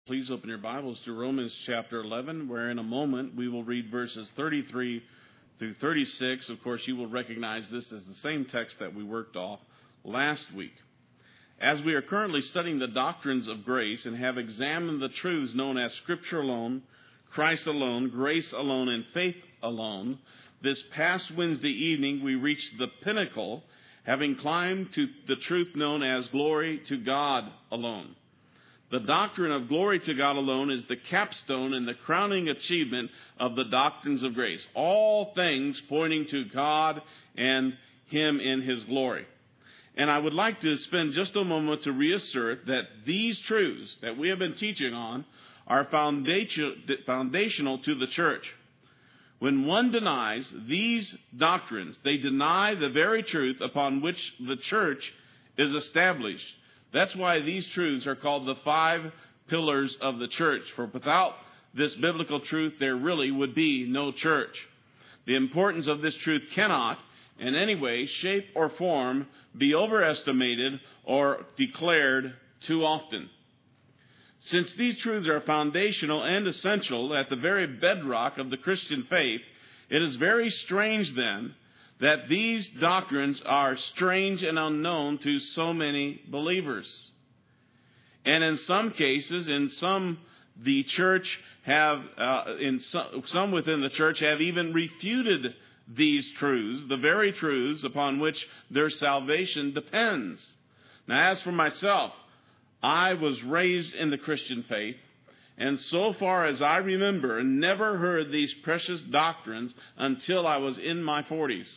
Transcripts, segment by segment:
Please open your Bibles to Romans chapter 11, where in a moment we will read verses 33 through 36. Of course, you will recognize this as the same text that we worked off last week. As we are currently studying the doctrines of grace and have examined the truths known as Scripture alone, Christ alone, grace alone, and faith alone, this past Wednesday evening we reached the pinnacle, having climbed to the truth known as glory to God alone. The doctrine of glory to God alone is the capstone and the crowning achievement of the doctrines of grace. All things pointing to God and Him in His glory. And I would like to spend just a moment to reassert that these truths that we have been teaching on are foundational to the church. When one denies these doctrines, they deny the very truth upon which the church is established. That's why these truths are called the 5 pillars of the church. For without this biblical truth, there really would be no church. The importance of this truth cannot, in any way, shape, or form, be overestimated or declared too often. Since these truths are foundational and essential at the very bedrock of the Christian faith, it is very strange then that these doctrines are strange and unknown to so many believers. And in some cases, the church have, some within the church have even refuted these truths, the very truths upon which their salvation depends. Now, as for myself, I was raised in the Christian faith, and so far as I remember, never heard these precious doctrines until I was in my 40s.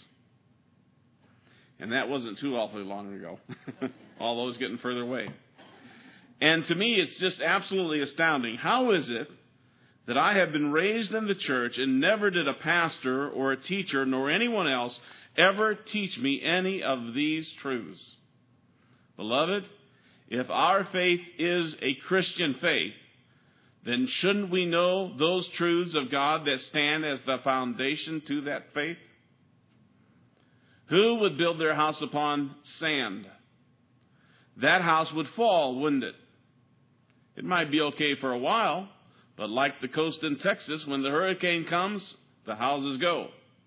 And that wasn't too awfully long ago, although it's getting further away. And to me, it's just absolutely astounding. How is it that I have been raised in the church and never did a pastor or a teacher nor anyone else ever teach me any of these truths? Beloved, if our faith is a Christian faith, then shouldn't we know those truths of God that stand as the foundation to that faith? Who would build their house upon sand? That house would fall, wouldn't it? It might be okay for a while, but like the coast in Texas, when the hurricane comes, the houses go.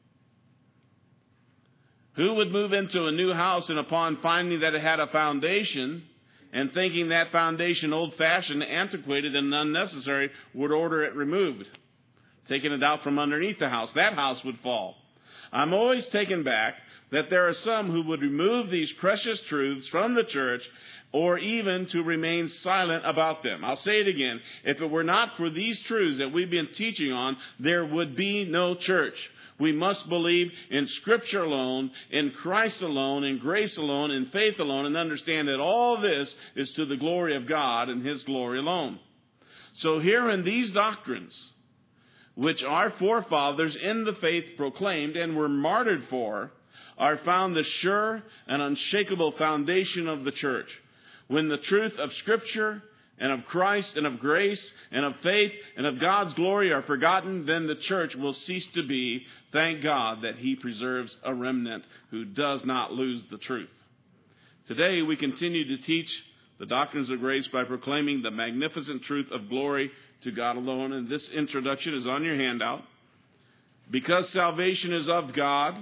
Who would move into a new house and upon finding that it had a foundation and thinking that foundation old-fashioned, antiquated, and unnecessary would order it removed, taking it out from underneath the house? That house would fall. I'm always taken back that there are some who would remove these precious truths from the church or even to remain silent about them. I'll say it again. If it were not for these truths that we've been teaching on, there would be no church. We must believe in Scripture alone, in Christ alone, in grace alone, in faith alone, and understand that all this is to the glory of God and His glory alone. So here in these doctrines, which our forefathers in the faith proclaimed and were martyred for, are found the sure and unshakable foundation of the church. When the truth of Scripture and of Christ and of grace and of faith and of God's glory are forgotten, then the church will cease to be. Thank God that He preserves a remnant who does not lose the truth. Today we continue to teach the doctrines of grace by proclaiming the magnificent truth of glory to God alone. And this introduction is on your handout. Because salvation is of God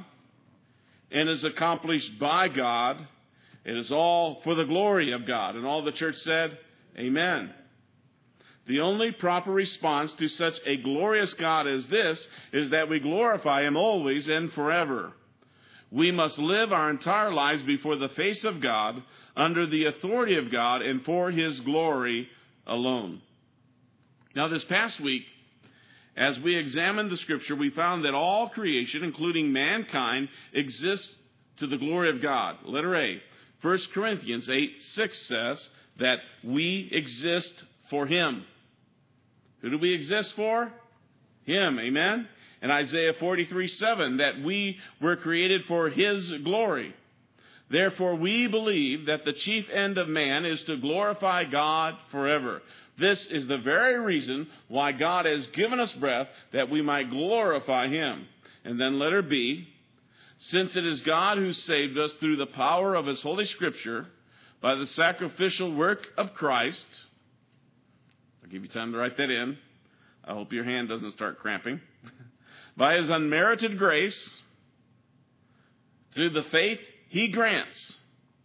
and is accomplished by God, it is all for the glory of God. And all the church said, Amen. The only proper response to such a glorious God as this is that we glorify Him always and forever. We must live our entire lives before the face of God, under the authority of God, and for His glory alone. Now, this past week, as we examined the Scripture, we found that all creation, including mankind, exists to the glory of God. Letter A, 1 Corinthians 8:6 says that we exist for Him. Who do we exist for? Him, amen? And Isaiah 43:7, that we were created for His glory. Therefore, we believe that the chief end of man is to glorify God forever. This is the very reason why God has given us breath, that we might glorify Him. And then letter B, since it is God who saved us through the power of His Holy Scripture by the sacrificial work of Christ, I'll give you time to write that in. I hope your hand doesn't start cramping. By his unmerited grace, through the faith he grants,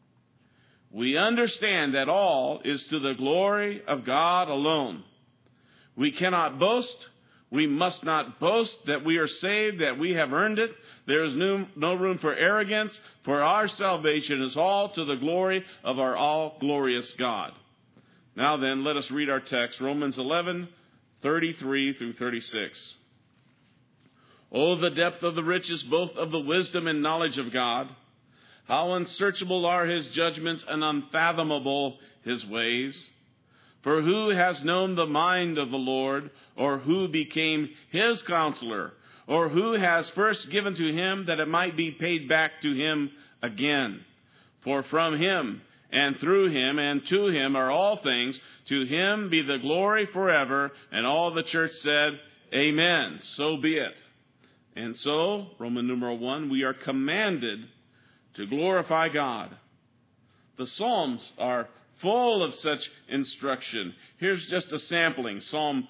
we understand that all is to the glory of God alone. We cannot boast. We must not boast that we are saved, that we have earned it. There is no room for arrogance, for our salvation is all to the glory of our all-glorious God. Now then, let us read our text, Romans 11:33 through 36. Oh, the depth of the riches, both of the wisdom and knowledge of God! How unsearchable are his judgments and unfathomable his ways! For who has known the mind of the Lord, or who became his counselor, or who has first given to him that it might be paid back to him again? For from him and through him and to him are all things. To him be the glory forever. And all the church said, Amen. So be it. And so, Roman numeral 1, we are commanded to glorify God. The Psalms are full of such instruction. Here's just a sampling. Psalm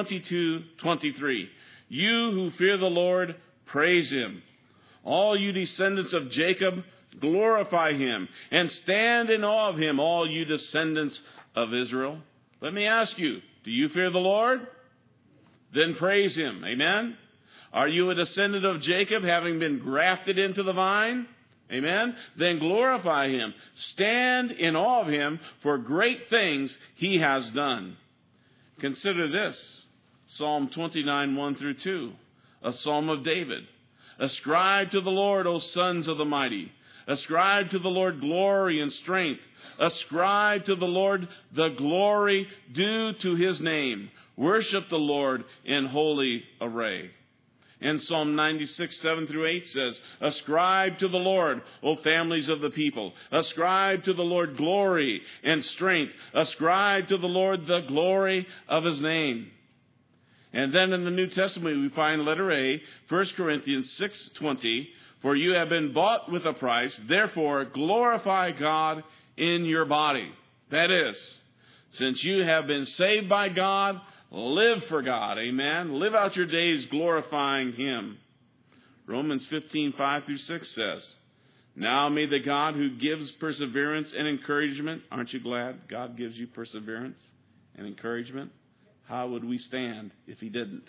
22:23. You who fear the Lord, praise him. All you descendants of Jacob, glorify him. And stand in awe of him, all you descendants of Israel. Let me ask you, do you fear the Lord? Then praise him. Amen? Are you a descendant of Jacob, having been grafted into the vine? Amen? Then glorify him. Stand in awe of him, for great things he has done. Consider this. Psalm 29:1 through 2. A psalm of David. Ascribe to the Lord, O sons of the mighty. Ascribe to the Lord glory and strength. Ascribe to the Lord the glory due to his name. Worship the Lord in holy array. And Psalm 96:7 through 8 says, Ascribe to the Lord, O families of the people. Ascribe to the Lord glory and strength. Ascribe to the Lord the glory of his name. And then in the New Testament we find letter A, 1 Corinthians 6:20, For you have been bought with a price, therefore glorify God in your body. That is, since you have been saved by God, live for God. Amen. Live out your days glorifying him. Romans 15:5 through 6 says, Now may the God who gives perseverance and encouragement, aren't you glad God gives you perseverance and encouragement? How would we stand if he didn't?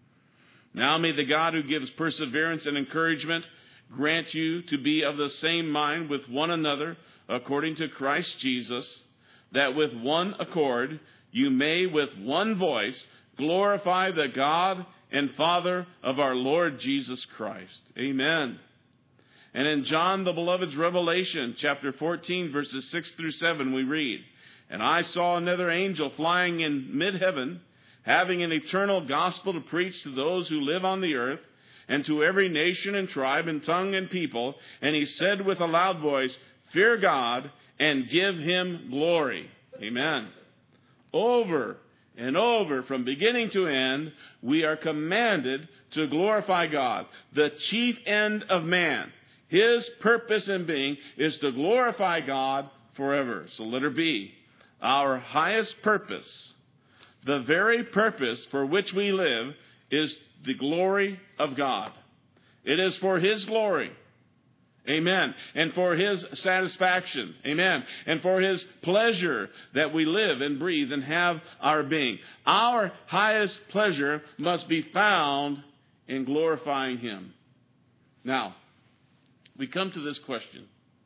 Now may the God who gives perseverance and encouragement grant you to be of the same mind with one another according to Christ Jesus, that with one accord you may with one voice glorify the God and Father of our Lord Jesus Christ. Amen. And in John the Beloved's Revelation, chapter 14, verses 6 through 7, we read, And I saw another angel flying in mid-heaven, having an eternal gospel to preach to those who live on the earth, and to every nation and tribe and tongue and people. And he said with a loud voice, Fear God and give him glory. Amen. Over and over, from beginning to end, we are commanded to glorify God. The chief end of man, his purpose in being, is to glorify God forever. So letter B, our highest purpose, the very purpose for which we live, is the glory of God. It is for his glory. Amen. And for his satisfaction. Amen. And for his pleasure that we live and breathe and have our being. Our highest pleasure must be found in glorifying him. Now, we come to this question.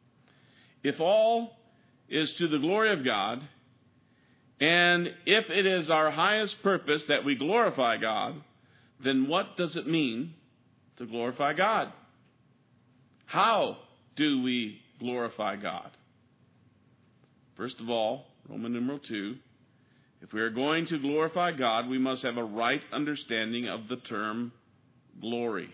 If all is to the glory of God, and if it is our highest purpose that we glorify God, then what does it mean to glorify God? How do we glorify God? First of all, Roman numeral 2, if we are going to glorify God, we must have a right understanding of the term glory.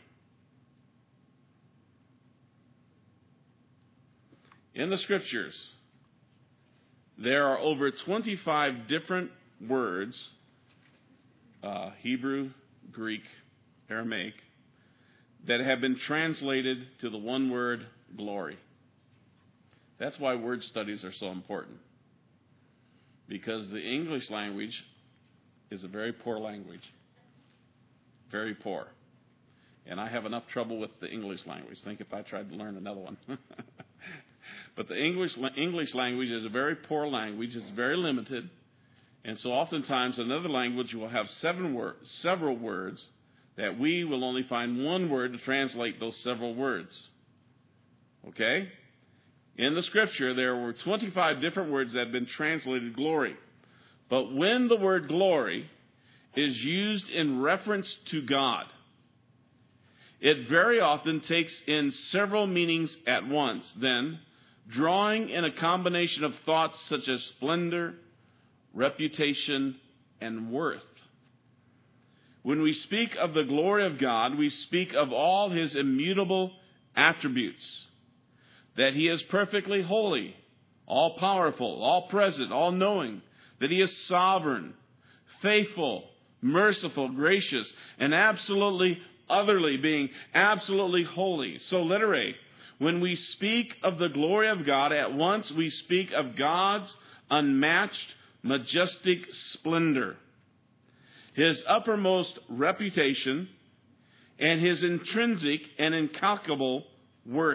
In the Scriptures, there are over 25 different words, Hebrew, Greek, Aramaic, that have been translated to the one word, glory. That's why word studies are so important. Because the English language is a very poor language. Very poor. And I have enough trouble with the English language. Think if I tried to learn another one. But the English language is a very poor language. It's very limited. And so oftentimes another language will have several words that we will only find one word to translate those several words. Okay? In the Scripture, there were 25 different words that have been translated glory. But when the word glory is used in reference to God, it very often takes in several meanings at once, then drawing in a combination of thoughts such as splendor, reputation, and worth. When we speak of the glory of God, we speak of all His immutable attributes, that He is perfectly holy, all-powerful, all-present, all-knowing, that He is sovereign, faithful, merciful, gracious, and absolutely otherly, being absolutely holy. So letter A, when we speak of the glory of God, at once we speak of God's unmatched, majestic splendor, His uppermost reputation, and His intrinsic and incalculable worth.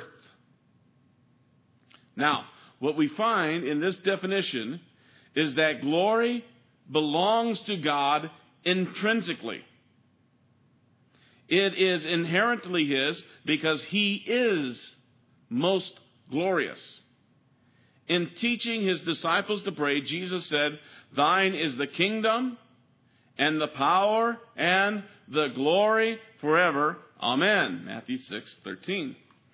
Now, what we find in this definition is that glory belongs to God intrinsically. It is inherently His because He is most glorious. In teaching His disciples to pray, Jesus said, "Thine is the kingdom and the power and the glory forever. Amen." Matthew 6:13.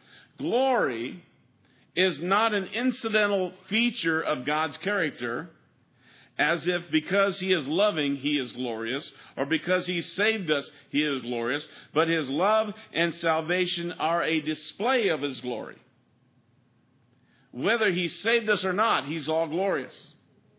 Glory is not an incidental feature of God's character, as if because He is loving, He is glorious, or because He saved us, He is glorious, but His love and salvation are a display of His glory. Whether He saved us or not, He's all glorious.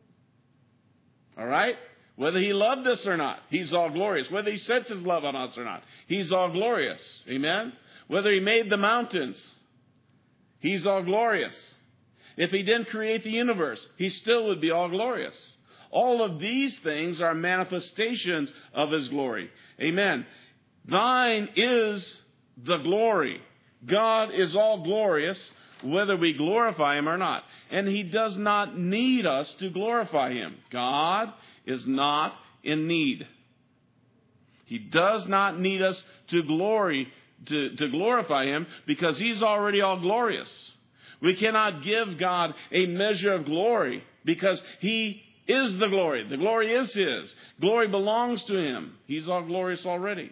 All right? Whether He loved us or not, He's all glorious. Whether He sets His love on us or not, He's all glorious. Amen? Whether He made the mountains, He's all glorious. If He didn't create the universe, He still would be all glorious. All of these things are manifestations of His glory. Amen. Thine is the glory. God is all glorious, whether we glorify Him or not. And He does not need us to glorify Him. God is not in need. He does not need us to glorify Him because He's already all glorious. We cannot give God a measure of glory because He is the glory. The glory is His. Glory belongs to Him. He's all glorious already.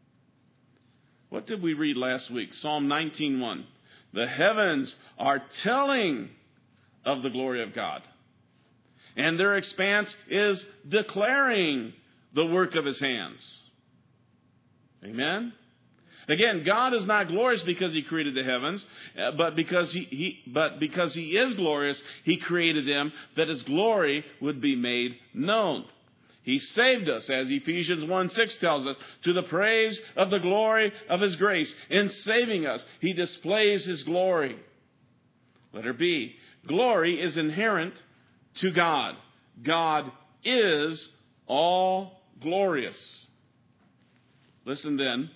What did we read last week? Psalm 19:1. The heavens are telling of the glory of God, and their expanse is declaring the work of His hands. Amen? Again, God is not glorious because He created the heavens, but because He is glorious, He created them that His glory would be made known. He saved us, as Ephesians 1:6 tells us, to the praise of the glory of His grace. In saving us, He displays His glory. Letter B. Glory is inherent to God. God is all glorious. Listen then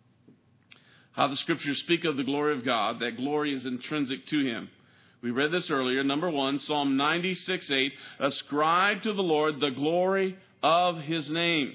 how the Scriptures speak of the glory of God, that glory is intrinsic to Him. We read this earlier. Number 1, Psalm 96:8. Ascribe to the Lord the glory of His name.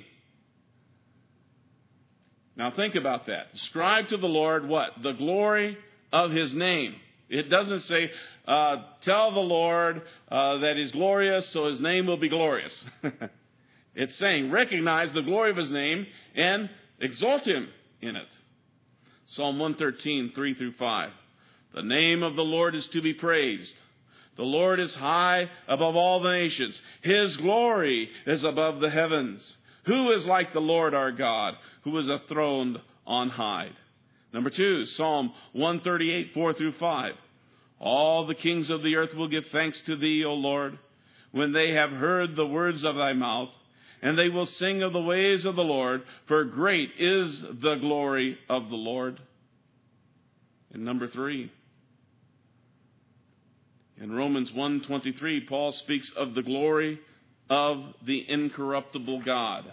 Now think about that. Ascribe to the Lord what? The glory of His name. It doesn't say, tell the Lord that He's glorious, so His name will be glorious. It's saying, recognize the glory of His name and exalt Him in it. Psalm 113:3-5. The name of the Lord is to be praised. The Lord is high above all the nations. His glory is above the heavens. Who is like the Lord our God, who is enthroned on high? Number 2, Psalm 138:4-5. All the kings of the earth will give thanks to Thee, O Lord, when they have heard the words of Thy mouth, and they will sing of the ways of the Lord, for great is the glory of the Lord. And number 3, in Romans 1:23, Paul speaks of the glory of the incorruptible God.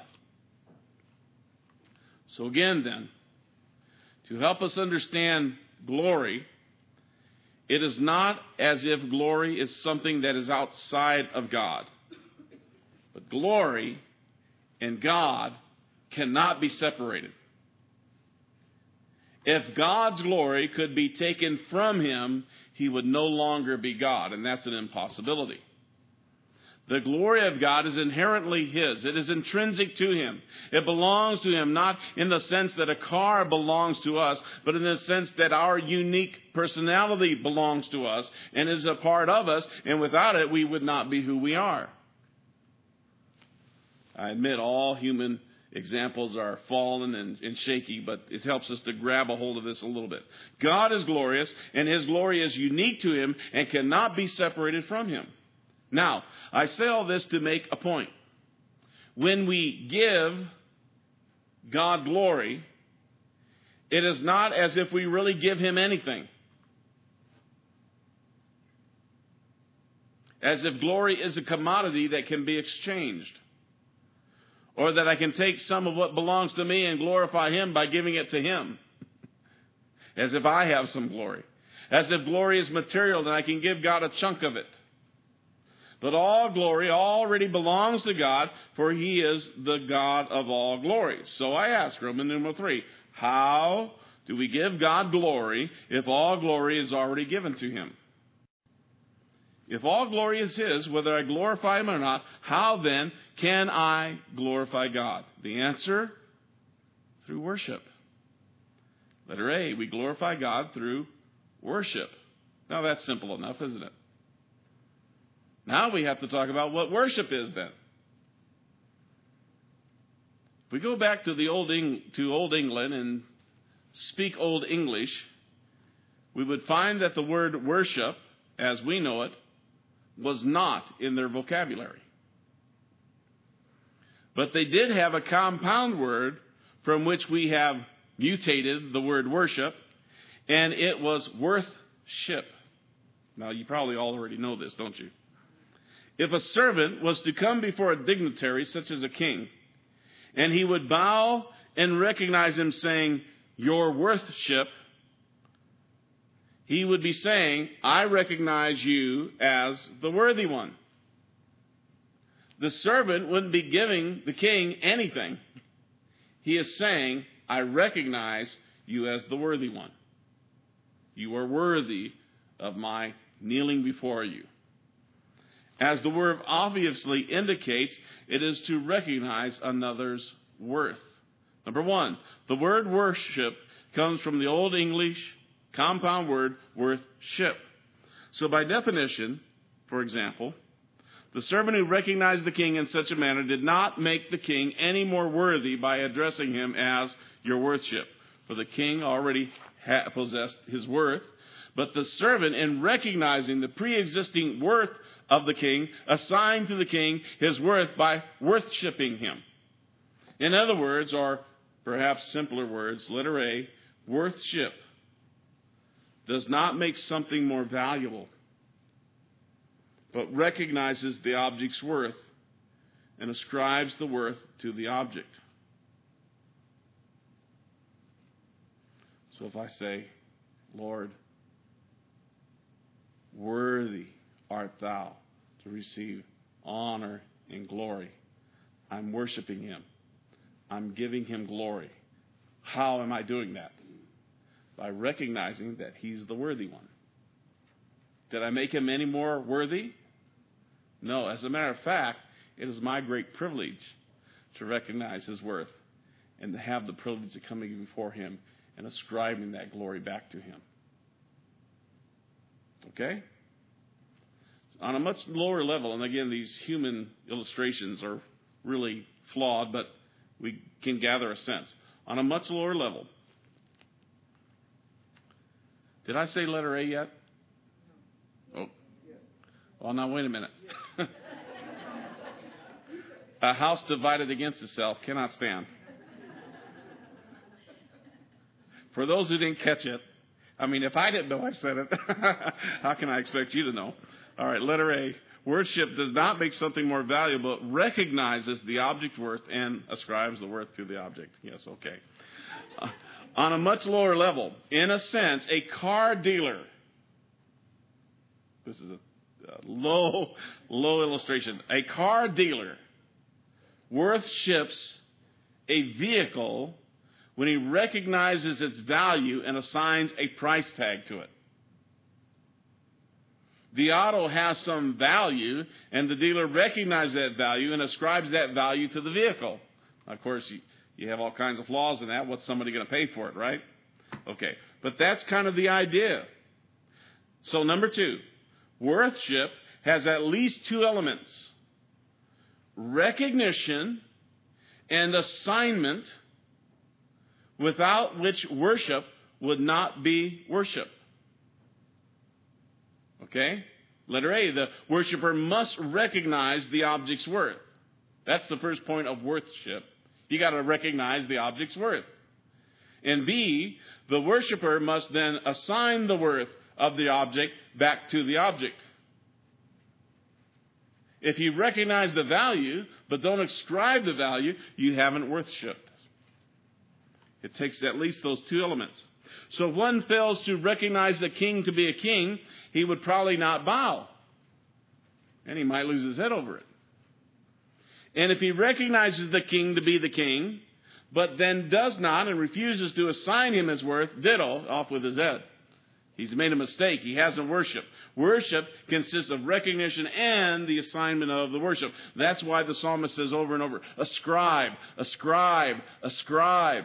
So again then, to help us understand glory, it is not as if glory is something that is outside of God. But glory and God cannot be separated. If God's glory could be taken from him, he would no longer be God, and that's an impossibility. The glory of God is inherently his. It is intrinsic to him. It belongs to him, not in the sense that a car belongs to us, but in the sense that our unique personality belongs to us and is a part of us, and without it, we would not be who we are. I admit all human examples are fallen and shaky, but it helps us to grab a hold of this a little bit. God is glorious, and his glory is unique to him and cannot be separated from him. Now, I say all this to make a point. When we give God glory, it is not as if we really give him anything. As if glory is a commodity that can be exchanged. Or that I can take some of what belongs to me and glorify him by giving it to him. As if I have some glory. As if glory is material and I can give God a chunk of it. But all glory already belongs to God, for he is the God of all glory. So I ask, Roman numeral 3, how do we give God glory if all glory is already given to him? If all glory is his, whether I glorify him or not, how then can I glorify God? The answer, through worship. Letter A, we glorify God through worship. Now that's simple enough, isn't it? Now we have to talk about what worship is then. If we go back to Old England and speak Old English, we would find that the word worship, as we know it, was not in their vocabulary. But they did have a compound word from which we have mutated the word worship, and it was worthship. Now, you probably all already know this, don't you? If a servant was to come before a dignitary, such as a king, and he would bow and recognize him saying, "Your worthship," he would be saying, "I recognize you as the worthy one." The servant wouldn't be giving the king anything. He is saying, "I recognize you as the worthy one. You are worthy of my kneeling before you." As the word obviously indicates, it is to recognize another's worth. Number one, the word worship comes from the Old English compound word worthship. So by definition, for example, the servant who recognized the king in such a manner did not make the king any more worthy by addressing him as your worthship. For the king already possessed his worth. But the servant, in recognizing the pre-existing worth of the king, assigned to the king his worth by worthshipping him. In other words, or perhaps simpler words, letter A, worthship does not make something more valuable, but recognizes the object's worth and ascribes the worth to the object. So if I say, "Lord, worthy art thou to receive honor and glory," I'm worshiping him. I'm giving him glory. How am I doing that? By recognizing that he's the worthy one. Did I make him any more worthy? No. As a matter of fact, it is my great privilege to recognize his worth and to have the privilege of coming before him and ascribing that glory back to him. Okay? On a much lower level, and again, these human illustrations are really flawed, but we can gather a sense. On a much lower level, did I say letter A yet? Oh. Well, now wait a minute. A house divided against itself cannot stand. For those who didn't catch it, I mean, if I didn't know I said it, how can I expect you to know? All right, letter A, Worship does not make something more valuable. It recognizes the object worth and ascribes the worth to the object. Yes, okay. On a much lower level, in a sense, a car dealer. This is a low illustration. A car dealer worships a vehicle when he recognizes its value and assigns a price tag to it. The auto has some value, and the dealer recognizes that value and ascribes that value to the vehicle. Of course, you have all kinds of flaws in that. What's somebody going to pay for it, right? Okay, but that's kind of the idea. So number 2, worship has at least 2 elements: recognition and assignment, without which worship would not be worship. Okay? Letter A, the worshiper must recognize the object's worth. That's the first point of worship. You got to recognize the object's worth. And B, the worshiper must then assign the worth of the object back to the object. If you recognize the value but don't ascribe the value, you haven't worshipped. It takes at least those 2 elements. So if one fails to recognize the king to be a king, he would probably not bow. And he might lose his head over it. And if he recognizes the king to be the king, but then does not and refuses to assign him his worth, ditto, off with his head. He's made a mistake. He hasn't worshiped. Worship consists of recognition and the assignment of the worship. That's why the psalmist says over and over, ascribe, ascribe, ascribe.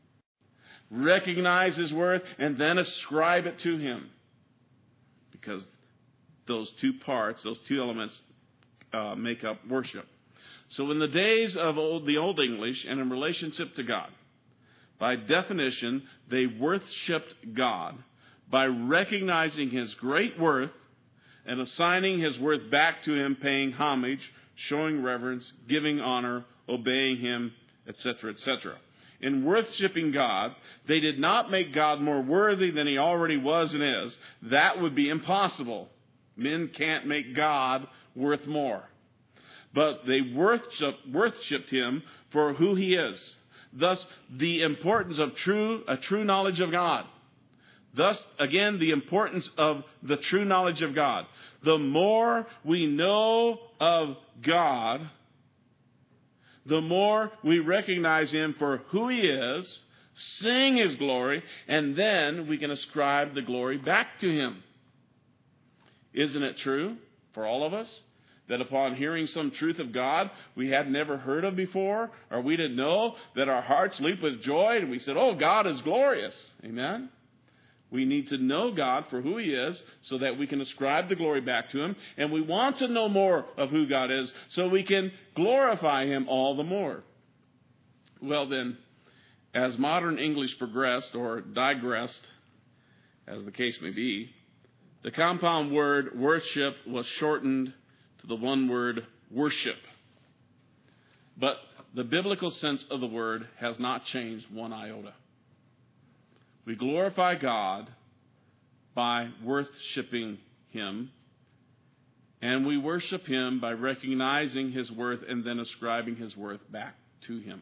Recognize his worth and then ascribe it to him. Because those 2 parts, those 2 elements make up worship. So in the days of the Old English and in relationship to God, by definition, they worshipped God by recognizing his great worth and assigning his worth back to him, paying homage, showing reverence, giving honor, obeying him, etc., etc. In worshiping God, they did not make God more worthy than he already was and is. That would be impossible. Men can't make God worth more. But they worshipped him for who he is. Thus, the importance of a true knowledge of God. Thus, again, the importance of the true knowledge of God. The more we know of God, the more we recognize him for who he is, sing his glory, and then we can ascribe the glory back to him. Isn't it true for all of us that upon hearing some truth of God we had never heard of before, or we didn't know, that our hearts leap with joy and we said, oh, God is glorious. Amen? We need to know God for who he is so that we can ascribe the glory back to him. And we want to know more of who God is so we can glorify him all the more. Well then, as modern English progressed or digressed, as the case may be, the compound word worship was shortened to the one word worship. But the biblical sense of the word has not changed one iota. We glorify God by worshiping him, and we worship him by recognizing his worth and then ascribing his worth back to him.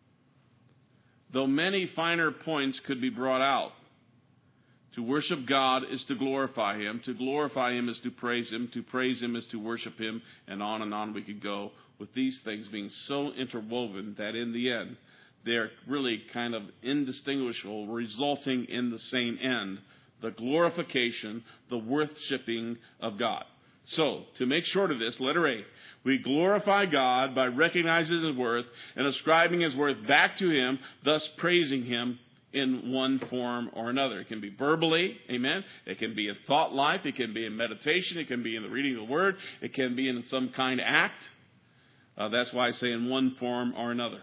Though many finer points could be brought out, to worship God is to glorify him. To glorify him is to praise him. To praise him is to worship him. And on we could go, with these things being so interwoven that in the end, they're really kind of indistinguishable, resulting in the same end, the glorification, the worshiping of God. So, to make short of this, letter A, we glorify God by recognizing his worth and ascribing his worth back to him, thus praising him in one form or another. It can be verbally, amen. It can be in thought life. It can be in meditation. It can be in the reading of the word. It can be in some kind of act. That's why I say in one form or another.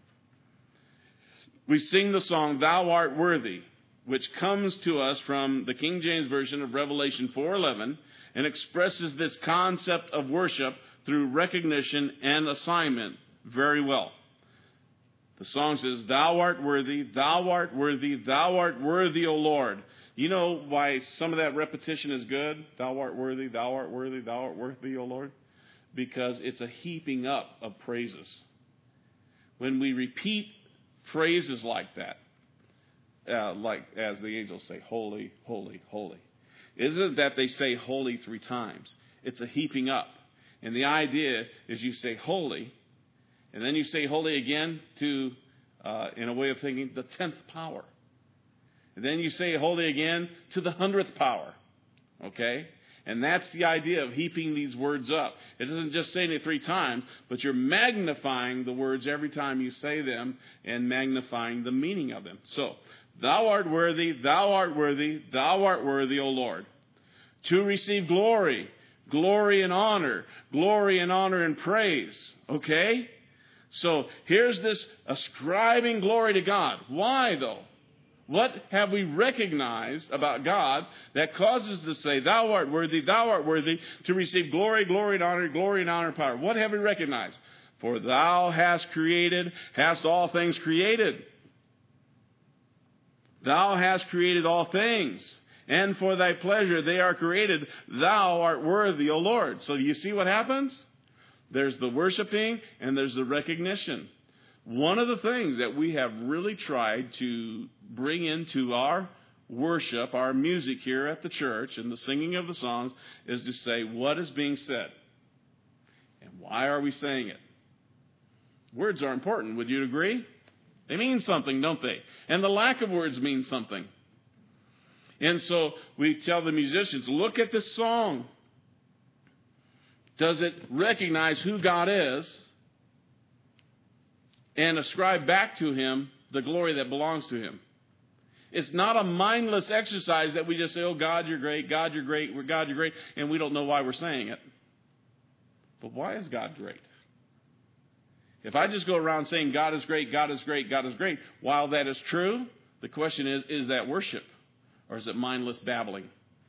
We sing the song, Thou Art Worthy, which comes to us from the King James Version of Revelation 4:11 and expresses this concept of worship through recognition and assignment very well. The song says, thou art worthy, thou art worthy, thou art worthy, O Lord. You know why some of that repetition is good? Thou art worthy, thou art worthy, thou art worthy, O Lord. Because it's a heaping up of praises. When we repeat phrases like that, like as the angels say, holy, holy, holy. It isn't that they say holy 3 times. It's a heaping up. And the idea is you say holy, and then you say holy again to, in a way of thinking, the 10th power. And then you say holy again to the 100th power. Okay? And that's the idea of heaping these words up. It isn't just saying it 3 times, but you're magnifying the words every time you say them and magnifying the meaning of them. So, thou art worthy, thou art worthy, thou art worthy, O Lord, to receive glory, glory and honor and praise. Okay? So, here's this ascribing glory to God. Why, though? What have we recognized about God that causes us to say, thou art worthy, to receive glory, glory and honor and power? What have we recognized? For thou hast all things created. Thou hast created all things, and for thy pleasure they are created. Thou art worthy, O Lord. So do you see what happens? There's the worshiping and there's the recognition. One of the things that we have really tried to bring into our worship, our music here at the church, and the singing of the songs, is to say what is being said. And why are we saying it? Words are important. Would you agree? They mean something, don't they? And the lack of words means something. And so we tell the musicians, look at this song. Does it recognize who God is and ascribe back to Him the glory that belongs to Him? It's not a mindless exercise that we just say, oh, God, you're great, God, you're great, God, you're great, and we don't know why we're saying it. But why is God great? If I just go around saying God is great, God is great, God is great, while that is true, the question is that worship? Or is it mindless babbling?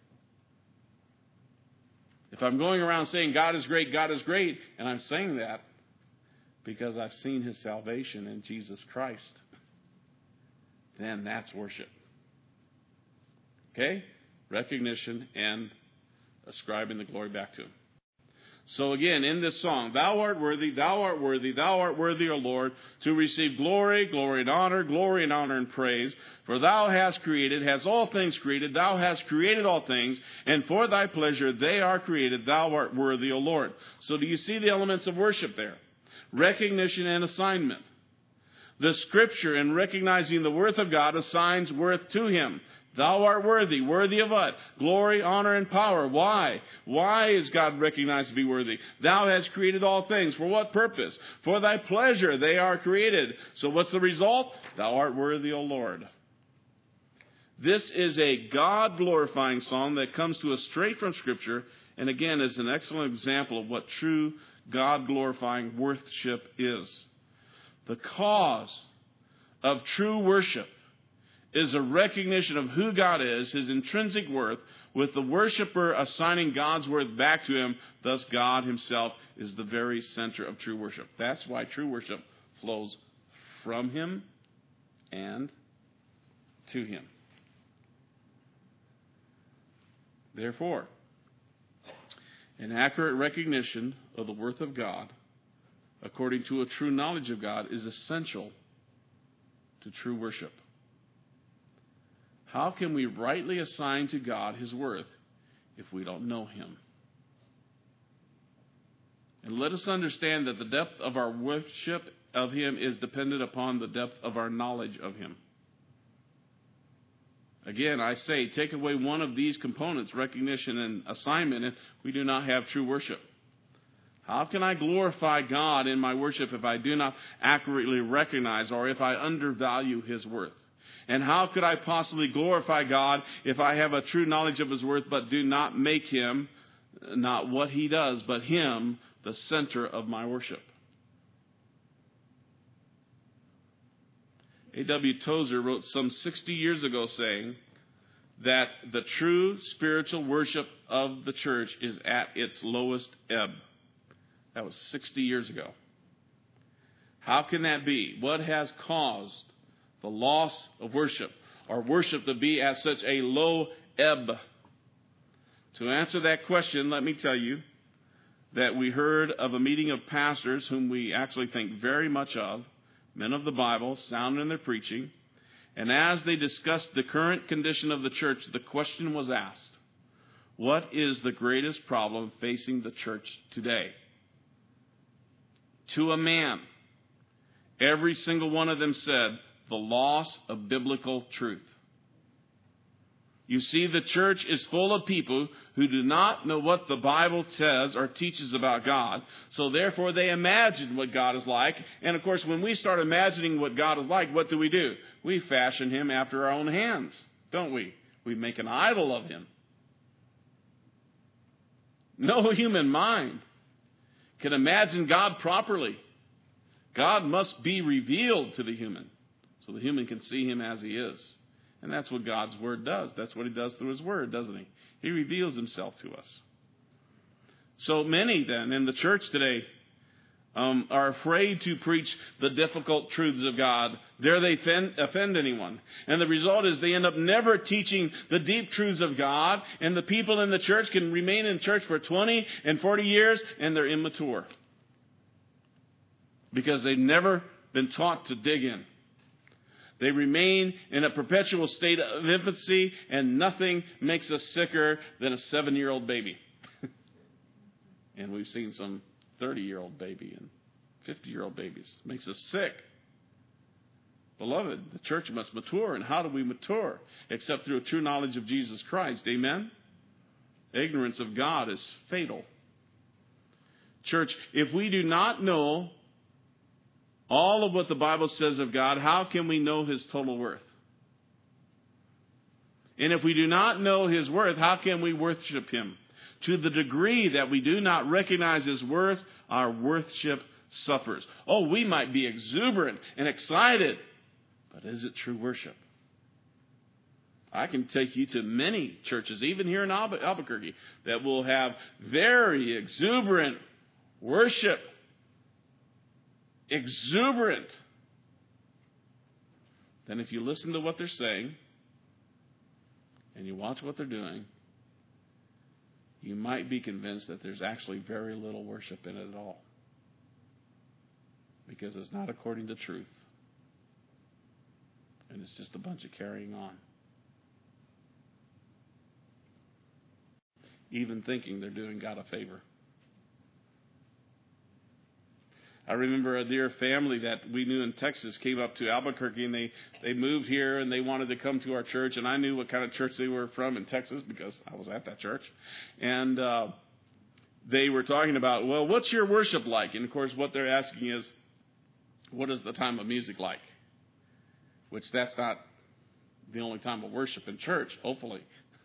If I'm going around saying God is great, and I'm saying that because I've seen His salvation in Jesus Christ, then that's worship. Okay? Recognition and ascribing the glory back to Him. So again, in this song, thou art worthy, O Lord, to receive glory, glory and honor and praise. For thou hast all things created, thou hast created all things, and for thy pleasure they are created, thou art worthy, O Lord. So do you see the elements of worship there? Recognition and assignment. The Scripture, in recognizing the worth of God, assigns worth to Him. Thou art worthy. Worthy of what? Glory, honor, and power. Why? Why is God recognized to be worthy? Thou hast created all things. For what purpose? For thy pleasure they are created. So what's the result? Thou art worthy, O Lord. This is a God-glorifying song that comes to us straight from Scripture, and again is an excellent example of what true God-glorifying worship is. The cause of true worship is a recognition of who God is, His intrinsic worth, with the worshiper assigning God's worth back to him. Thus, God Himself is the very center of true worship. That's why true worship flows from Him and to Him. Therefore, an accurate recognition of the worth of God, according to a true knowledge of God, is essential to true worship. How can we rightly assign to God His worth if we don't know Him? And let us understand that the depth of our worship of Him is dependent upon the depth of our knowledge of Him. Again, I say, take away one of these components, recognition and assignment, and we do not have true worship. How can I glorify God in my worship if I do not accurately recognize or if I undervalue His worth? And how could I possibly glorify God if I have a true knowledge of His worth but do not make Him, not what He does, but Him, the center of my worship? A.W. Tozer wrote some 60 years ago saying that the true spiritual worship of the church is at its lowest ebb. That was 60 years ago. How can that be? What has caused the loss of worship, or worship to be at such a low ebb? To answer that question, let me tell you that we heard of a meeting of pastors whom we actually think very much of, men of the Bible, sound in their preaching. And as they discussed the current condition of the church, the question was asked, what is the greatest problem facing the church today? To a man, every single one of them said, the loss of biblical truth. You see, the church is full of people who do not know what the Bible says or teaches about God. So therefore, they imagine what God is like. And of course, when we start imagining what God is like, what do? We fashion him after our own hands, don't we? We make an idol of him. No human mind can imagine God properly. God must be revealed to the human so the human can see him as he is. And that's what God's Word does. That's what he does through his Word, doesn't he? He reveals himself to us. So many then in the church today are afraid to preach the difficult truths of God. Dare they offend anyone? And the result is they end up never teaching the deep truths of God. And the people in the church can remain in church for 20 and 40 years and they're immature. Because they've never been taught to dig in. They remain in a perpetual state of infancy, and nothing makes us sicker than a 7-year-old baby. And we've seen some 30-year-old baby and 50-year-old babies. It makes us sick. Beloved, the church must mature. And how do we mature? Except through a true knowledge of Jesus Christ. Amen? Ignorance of God is fatal. Church, if we do not know all of what the Bible says of God, how can we know his total worth? And if we do not know his worth, how can we worship him? To the degree that we do not recognize his worth, our worship suffers. Oh, we might be exuberant and excited, but is it true worship? I can take you to many churches, even here in Albuquerque, that will have very exuberant worship. Exuberant. Then if you listen to what they're saying and you watch what they're doing, you might be convinced that there's actually very little worship in it at all. Because it's not according to truth. And it's just a bunch of carrying on. Even thinking they're doing God a favor. I remember a dear family that we knew in Texas came up to Albuquerque, and they moved here and they wanted to come to our church, and I knew what kind of church they were from in Texas because I was at that church. And they were talking about, well, what's your worship like? And of course what they're asking is, what is the time of music like? Which that's not the only time of worship in church, hopefully.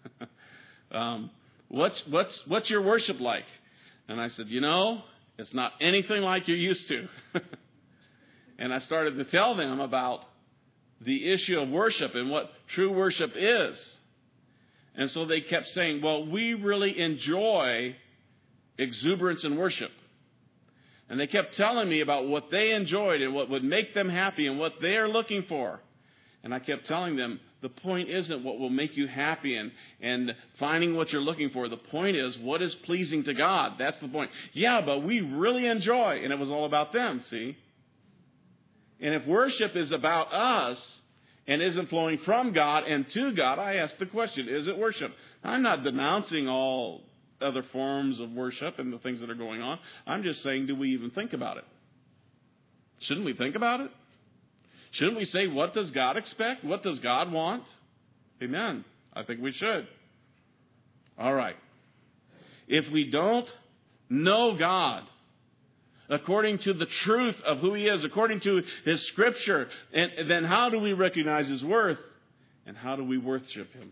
What's your worship like? And I said, it's not anything like you're used to. And I started to tell them about the issue of worship and what true worship is. And so they kept saying, well, we really enjoy exuberance in worship. And they kept telling me about what they enjoyed and what would make them happy and what they are looking for. And I kept telling them, the point isn't what will make you happy and finding what you're looking for. The point is what is pleasing to God. That's the point. Yeah, but we really enjoy. And it was all about them, see? And if worship is about us and isn't flowing from God and to God, I ask the question, is it worship? I'm not denouncing all other forms of worship and the things that are going on. I'm just saying, do we even think about it? Shouldn't we think about it? Shouldn't we say, what does God expect? What does God want? Amen. I think we should. All right. If we don't know God according to the truth of who he is, according to his scripture, and then how do we recognize his worth? And how do we worship him?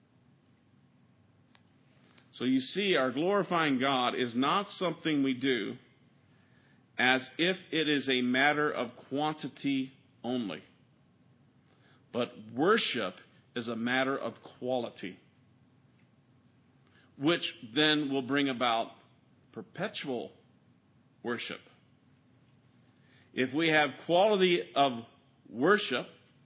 So you see, our glorifying God is not something we do as if it is a matter of quantity only. But worship is a matter of quality, which then will bring about perpetual worship. if we have quality of worship,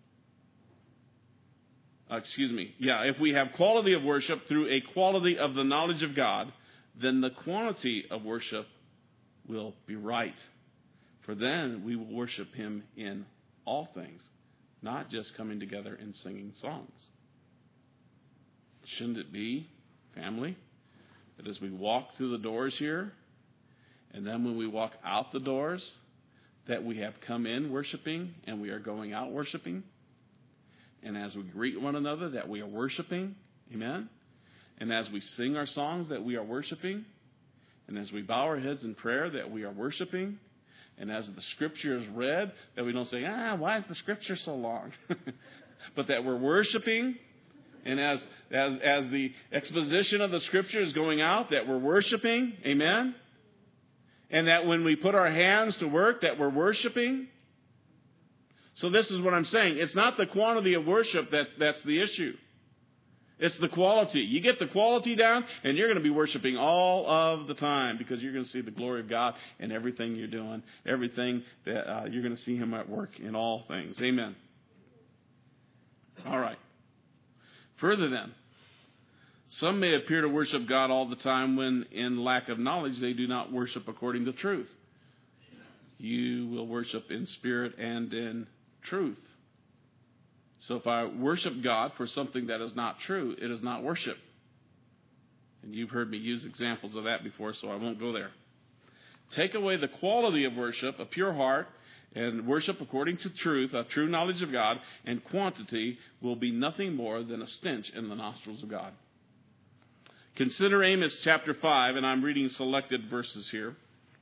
if we have quality of worship through a quality of the knowledge of God, then the quantity of worship will be right. For then we will worship Him in all things, not just coming together and singing songs. Shouldn't it be, family, that as we walk through the doors here, and then when we walk out the doors, that we have come in worshiping and we are going out worshiping? And as we greet one another, that we are worshiping. Amen? And as we sing our songs, that we are worshiping. And as we bow our heads in prayer, that we are worshiping. And as the Scripture is read, that we don't say, why is the Scripture so long? But that we're worshiping. And as the exposition of the Scripture is going out, that we're worshiping. Amen? And that when we put our hands to work, that we're worshiping. So this is what I'm saying. It's not the quantity of worship that's the issue. It's the quality. You get the quality down, and you're going to be worshiping all of the time because you're going to see the glory of God in everything you're doing, everything that you're going to see Him at work in all things. Amen. All right. Further then, some may appear to worship God all the time when in lack of knowledge they do not worship according to truth. You will worship in spirit and in truth. So if I worship God for something that is not true, it is not worship. And you've heard me use examples of that before, so I won't go there. Take away the quality of worship, a pure heart, and worship according to truth, a true knowledge of God, and quantity will be nothing more than a stench in the nostrils of God. Consider Amos chapter 5, and I'm reading selected verses here.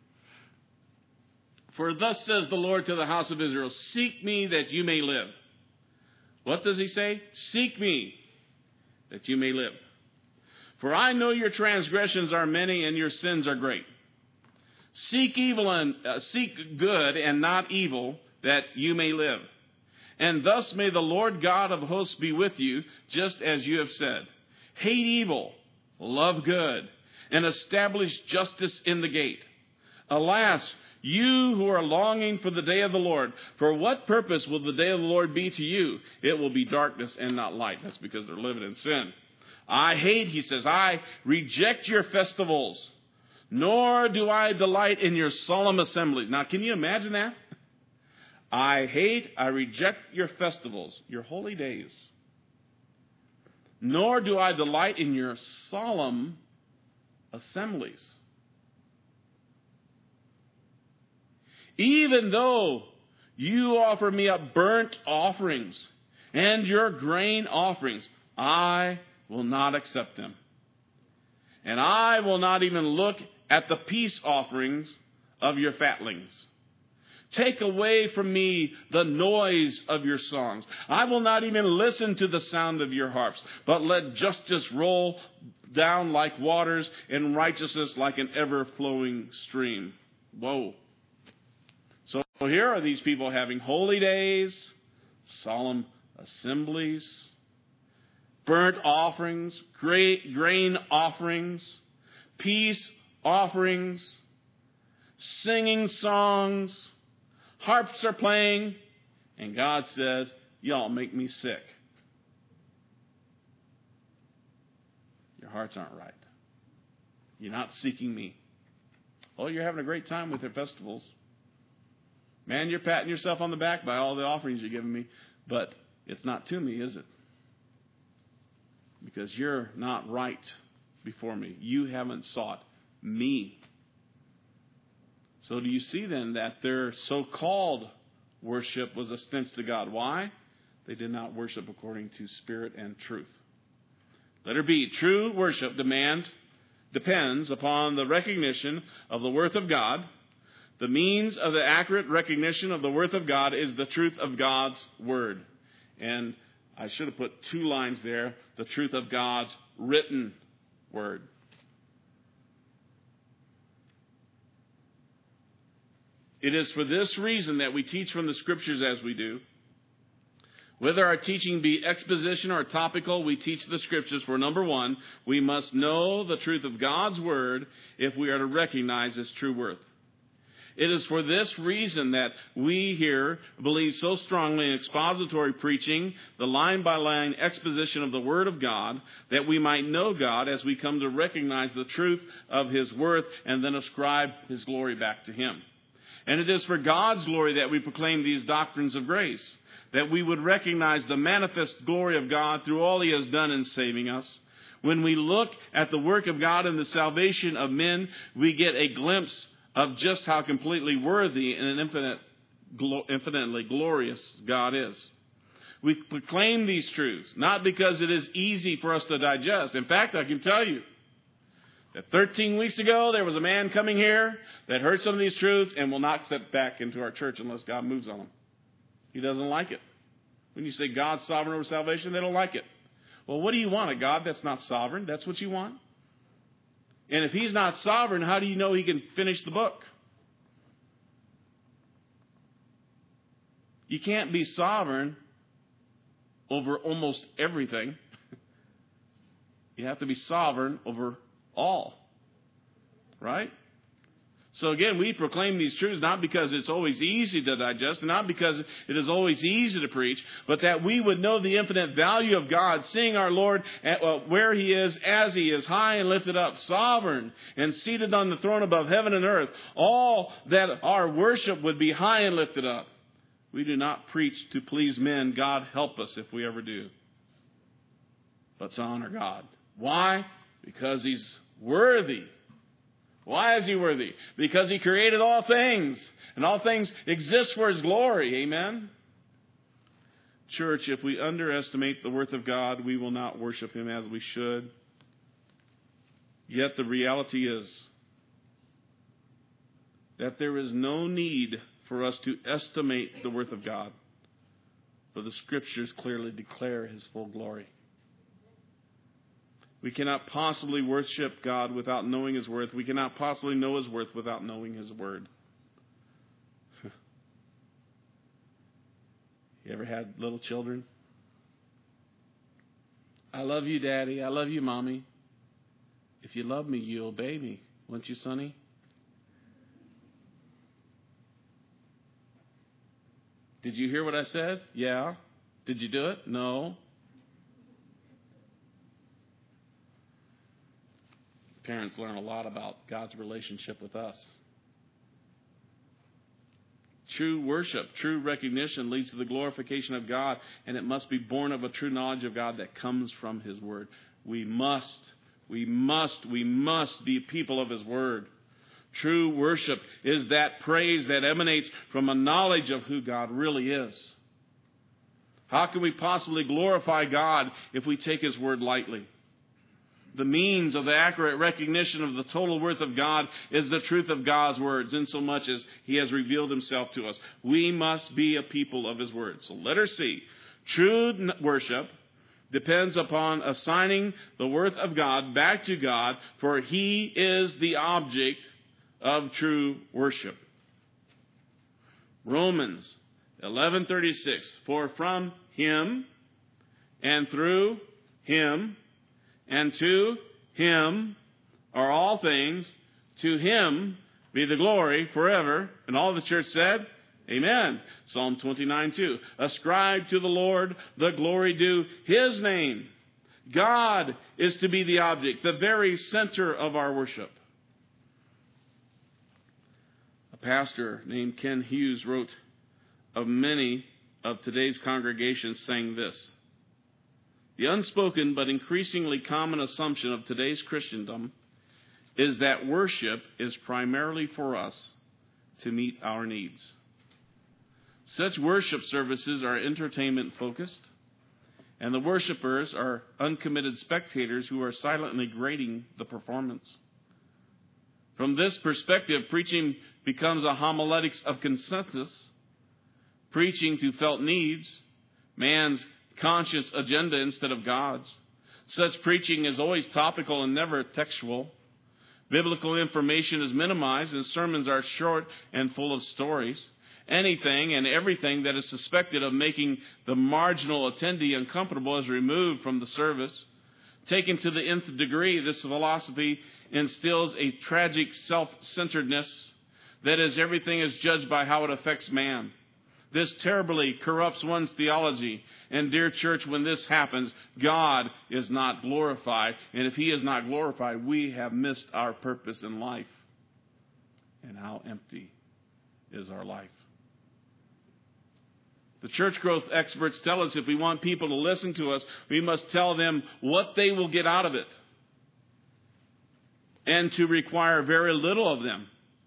For thus says the Lord to the house of Israel, seek me that you may live. What does He say? Seek me that you may live. For I know your transgressions are many and your sins are great. Seek good and not evil, that you may live. And thus may the Lord God of hosts be with you, just as you have said. Hate evil, love good, and establish justice in the gate. Alas, you who are longing for the day of the Lord, for what purpose will the day of the Lord be to you? It will be darkness and not light. That's because they're living in sin. I hate, He says, I reject your festivals, nor do I delight in your solemn assemblies. Now, can you imagine that? I reject your festivals, your holy days, nor do I delight in your solemn assemblies. Even though you offer me up burnt offerings and your grain offerings, I will not accept them. And I will not even look at the peace offerings of your fatlings. Take away from me the noise of your songs. I will not even listen to the sound of your harps, but let justice roll down like waters and righteousness like an ever-flowing stream. Whoa. So here are these people having holy days, solemn assemblies, burnt offerings, grain offerings, peace offerings, singing songs, harps are playing, and God says, y'all make me sick. Your hearts aren't right. You're not seeking me. Oh, you're having a great time with your festivals. Man, you're patting yourself on the back by all the offerings you're giving me, but it's not to me, is it? Because you're not right before me. You haven't sought me. So do you see then that their so-called worship was a stench to God? Why? They did not worship according to spirit and truth. Letter B, true worship depends upon the recognition of the worth of God. The means of the accurate recognition of the worth of God is the truth of God's word. And I should have put 2 lines there, the truth of God's written word. It is for this reason that we teach from the Scriptures as we do. Whether our teaching be exposition or topical, we teach the Scriptures for, number 1, we must know the truth of God's word if we are to recognize its true worth. It is for this reason that we here believe so strongly in expository preaching, the line-by-line exposition of the Word of God, that we might know God as we come to recognize the truth of His worth and then ascribe His glory back to Him. And it is for God's glory that we proclaim these doctrines of grace, that we would recognize the manifest glory of God through all He has done in saving us. When we look at the work of God in the salvation of men, we get a glimpse of just how completely worthy and infinitely glorious God is. We proclaim these truths, not because it is easy for us to digest. In fact, I can tell you that 13 weeks ago, there was a man coming here that heard some of these truths and will not step back into our church unless God moves on him. He doesn't like it. When you say God's sovereign over salvation, they don't like it. Well, what do you want? A God that's not sovereign? That's what you want? And if He's not sovereign, how do you know He can finish the book? You can't be sovereign over almost everything. You have to be sovereign over all. Right? So again, we proclaim these truths not because it's always easy to digest, not because it is always easy to preach, but that we would know the infinite value of God, seeing our Lord where He is, as He is, high and lifted up, sovereign, and seated on the throne above heaven and earth. All that our worship would be high and lifted up. We do not preach to please men. God help us if we ever do. But to honor God. Why? Because He's worthy. Why is He worthy? Because He created all things, and all things exist for His glory. Amen? Church, if we underestimate the worth of God, we will not worship Him as we should. Yet the reality is that there is no need for us to estimate the worth of God, for the Scriptures clearly declare His full glory. We cannot possibly worship God without knowing His worth. We cannot possibly know His worth without knowing His Word. You ever had little children? I love you, Daddy. I love you, Mommy. If you love me, you obey me. Won't you, Sonny? Did you hear what I said? Yeah. Did you do it? No. Parents learn a lot about God's relationship with us. True worship, true recognition leads to the glorification of God, and it must be born of a true knowledge of God that comes from His Word. We must be people of His Word. True worship is that praise that emanates from a knowledge of who God really is. How can we possibly glorify God if we take His Word lightly? The means of the accurate recognition of the total worth of God is the truth of God's words, insomuch as He has revealed Himself to us. We must be a people of His Word. So letter C, true worship depends upon assigning the worth of God back to God, for He is the object of true worship. Romans 11:36, for from Him and through Him and to Him are all things. To Him be the glory forever. And all the church said, amen. Psalm 29:2. Ascribe to the Lord the glory due His name. God is to be the object, the very center of our worship. A pastor named Ken Hughes wrote of many of today's congregations saying this: the unspoken but increasingly common assumption of today's Christendom is that worship is primarily for us to meet our needs. Such worship services are entertainment focused, and the worshipers are uncommitted spectators who are silently grading the performance. From this perspective, preaching becomes a homiletics of consensus, preaching to felt needs, man's conscious agenda instead of God's. Such preaching is always topical and never textual. Biblical information is minimized and sermons are short and full of stories. Anything and everything that is suspected of making the marginal attendee uncomfortable is removed from the service. Taken to the nth degree, this philosophy instills a tragic self-centeredness That is, everything is judged by how it affects man. This terribly corrupts one's theology. And dear church, when this happens, God is not glorified. And if He is not glorified, we have missed our purpose in life. And how empty is our life? The church growth experts tell us if we want people to listen to us, we must tell them what they will get out of it. And to require very little of them.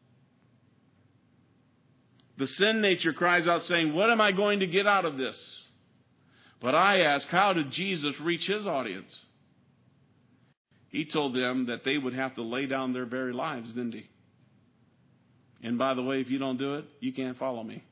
The sin nature cries out saying, what am I going to get out of this? But I ask, how did Jesus reach His audience? He told them that they would have to lay down their very lives, didn't He? And by the way, if you don't do it, you can't follow me.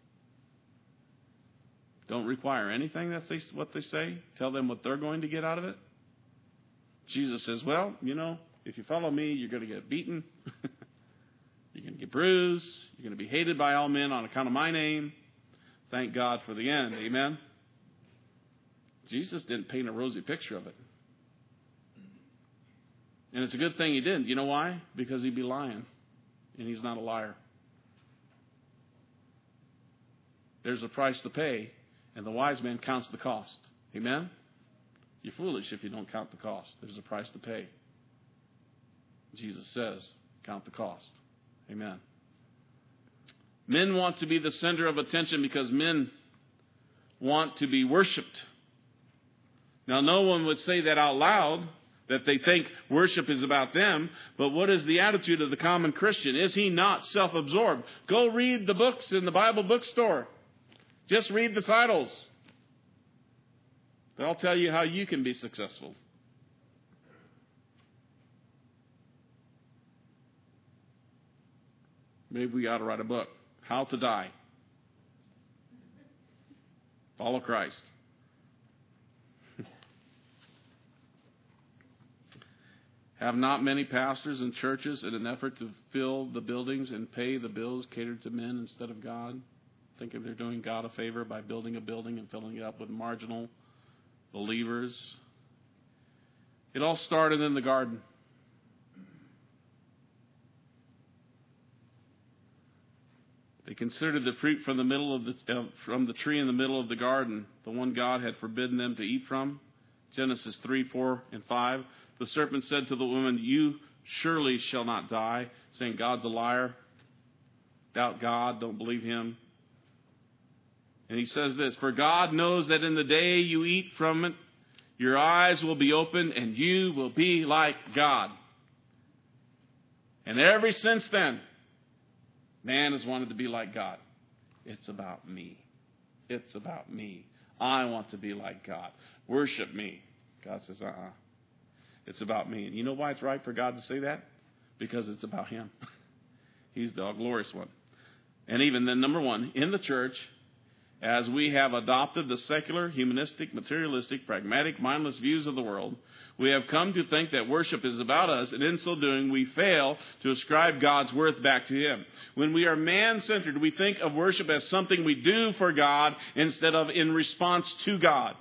Don't require anything. That's what they say. Tell them what they're going to get out of it. Jesus says, well, if you follow me, you're going to get beaten. You're going to get bruised. You're going to be hated by all men on account of my name. Thank God for the end. Amen. Jesus didn't paint a rosy picture of it. And it's a good thing He didn't. You know why? Because He'd be lying. And He's not a liar. There's a price to pay. And the wise man counts the cost. Amen? You're foolish if you don't count the cost. There's a price to pay. Jesus says, count the cost. Amen. Men want to be the center of attention because men want to be worshipped. Now, no one would say that out loud, that they think worship is about them. But what is the attitude of the common Christian? Is he not self-absorbed? Go read the books in the Bible bookstore. Just read the titles. They'll tell you how you can be successful. Maybe we ought to write a book. How to Die. Follow Christ. Have not many pastors and churches in an effort to fill the buildings and pay the bills catered to men instead of God? Thinking they're doing God a favor by building a building and filling it up with marginal believers. It all started in the garden. They considered the fruit from the tree in the middle of the garden, the one God had forbidden them to eat from. Genesis 3, 4, and 5. The serpent said to the woman, you surely shall not die, saying God's a liar. Doubt God, don't believe Him. And He says this, for God knows that in the day you eat from it, your eyes will be opened and you will be like God. And ever since then, man has wanted to be like God. It's about me. It's about me. I want to be like God. Worship me. God says, It's about me. And you know why it's right for God to say that? Because it's about Him. He's the glorious one. And even then, number one, in the church, as we have adopted the secular, humanistic, materialistic, pragmatic, mindless views of the world, we have come to think that worship is about us, and in so doing, we fail to ascribe God's worth back to Him. When we are man-centered, we think of worship as something we do for God instead of in response to God.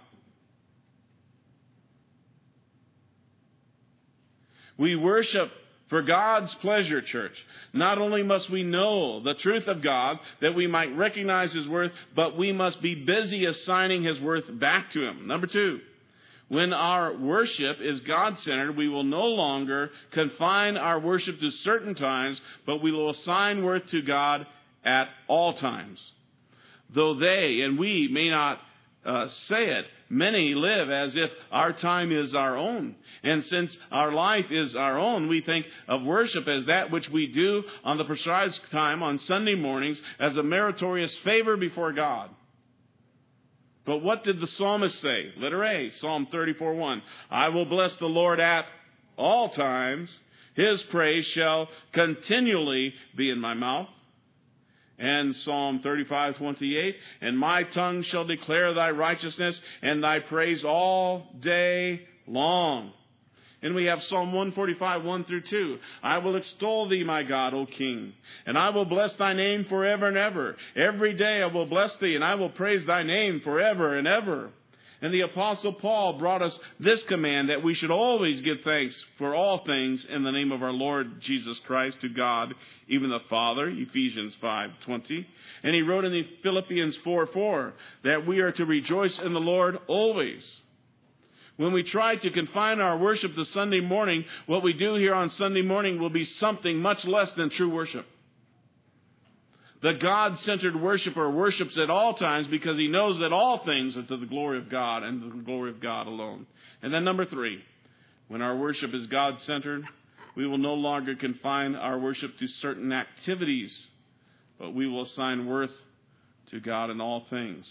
We worship for God's pleasure, church. Not only must we know the truth of God, that we might recognize His worth, but we must be busy assigning His worth back to Him. Number two, when our worship is God-centered, we will no longer confine our worship to certain times, but we will assign worth to God at all times. Though they and we may not say it, many live as if our time is our own. And since our life is our own, we think of worship as that which we do on the prescribed time on Sunday mornings as a meritorious favor before God. But what did the psalmist say? Letter A, Psalm 34:1. I will bless the Lord at all times. His praise shall continually be in my mouth. And Psalm 35:28, and my tongue shall declare thy righteousness and thy praise all day long. And we have Psalm 145, 1 through 2. I will extol thee, my God, O King, and I will bless thy name forever and ever. Every day I will bless thee, and I will praise thy name forever and ever. And the Apostle Paul brought us this command that we should always give thanks for all things in the name of our Lord Jesus Christ to God, even the Father, Ephesians 5:20. And he wrote in the Philippians 4:4 that we are to rejoice in the Lord always. When we try to confine our worship to Sunday morning, what we do here on Sunday morning will be something much less than true worship. The God-centered worshiper worships at all times because he knows that all things are to the glory of God and to the glory of God alone. And then number 3, when our worship is God-centered, we will no longer confine our worship to certain activities, but we will assign worth to God in all things.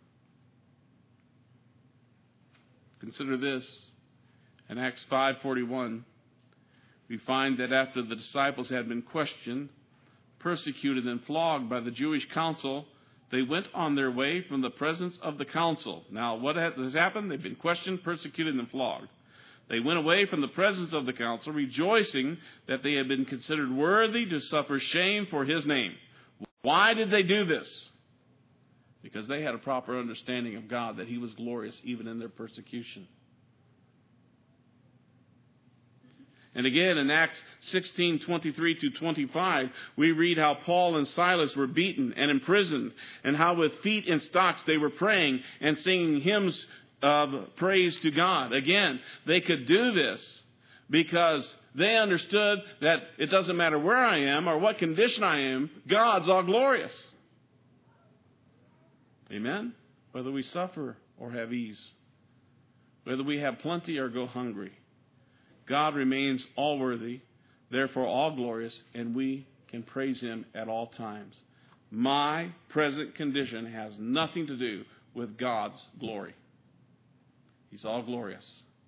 Consider this. In Acts 5:41, we find that after the disciples had been questioned, persecuted and flogged by the Jewish council, they went on their way from the presence of the council. Now, what has happened? They've been questioned, persecuted, and flogged. They went away from the presence of the council, rejoicing that they had been considered worthy to suffer shame for his name. Why did they do this? Because they had a proper understanding of God, that he was glorious even in their persecution. And again, in Acts 16:23-25, we read how Paul and Silas were beaten and imprisoned, and how with feet in stocks they were praying and singing hymns of praise to God. Again, they could do this because they understood that it doesn't matter where I am or what condition I am, God's all glorious. Amen? Whether we suffer or have ease, whether we have plenty or go hungry, God remains all worthy, therefore all glorious, and we can praise him at all times. My present condition has nothing to do with God's glory. He's all glorious.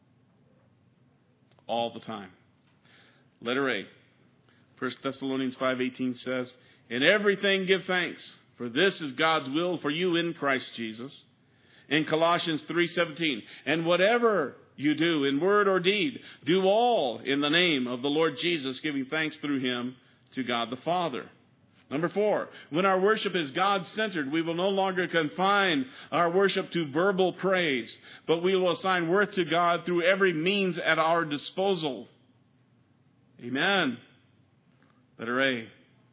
All the time. Letter A. 1 Thessalonians 5:18 says, "In everything give thanks, for this is God's will for you in Christ Jesus." In Colossians 3:17, "And whatever you do in word or deed, do all in the name of the Lord Jesus, giving thanks through him to God the Father." Number 4, when our worship is God-centered, we will no longer confine our worship to verbal praise, but we will assign worth to God through every means at our disposal. Amen. Letter A.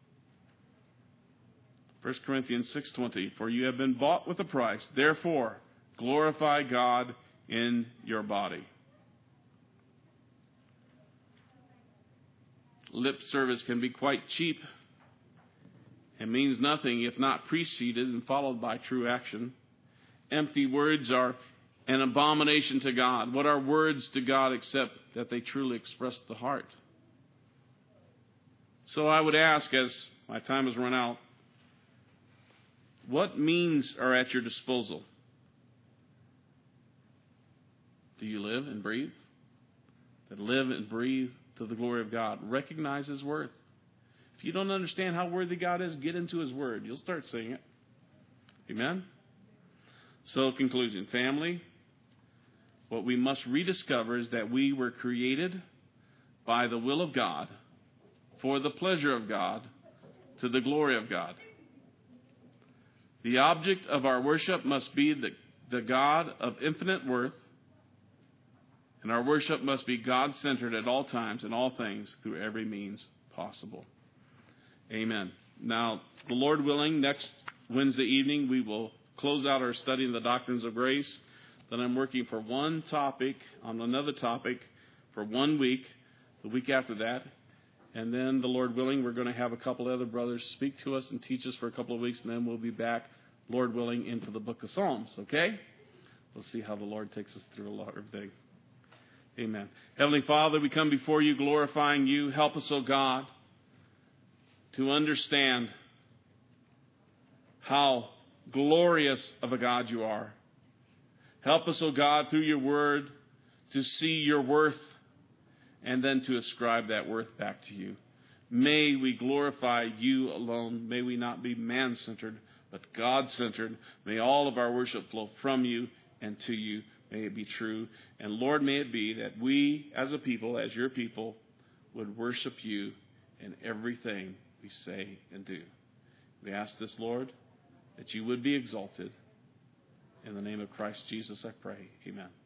1 Corinthians 6:20, "For you have been bought with a price, therefore glorify God in your body." Lip service can be quite cheap and means nothing if not preceded and followed by true action. Empty words are an abomination to God. What are words to God except that they truly express the heart? So I would ask, as my time has run out, what means are at your disposal? Do you live and breathe? That live and breathe to the glory of God. Recognize his worth. If you don't understand how worthy God is, get into his word. You'll start seeing it. Amen? So, conclusion. Family, what we must rediscover is that we were created by the will of God, for the pleasure of God, to the glory of God. The object of our worship must be the God of infinite worth, and our worship must be God-centered at all times and all things through every means possible. Amen. Now, the Lord willing, next Wednesday evening we will close out our study in the doctrines of grace. Then I'm working for one topic on another topic for 1 week, the week after that. And then, the Lord willing, we're going to have a couple other brothers speak to us and teach us for a couple of weeks, and then we'll be back, Lord willing, into the book of Psalms, okay? We'll see how the Lord takes us through a lot of everything. Amen. Heavenly Father, we come before you glorifying you. Help us, O God, to understand how glorious of a God you are. Help us, O God, through your word to see your worth and then to ascribe that worth back to you. May we glorify you alone. May we not be man-centered, but God-centered. May all of our worship flow from you and to you. May it be true. And Lord, may it be that we as a people, as your people, would worship you in everything we say and do. We ask this, Lord, that you would be exalted In the name of Christ Jesus, I pray. Amen.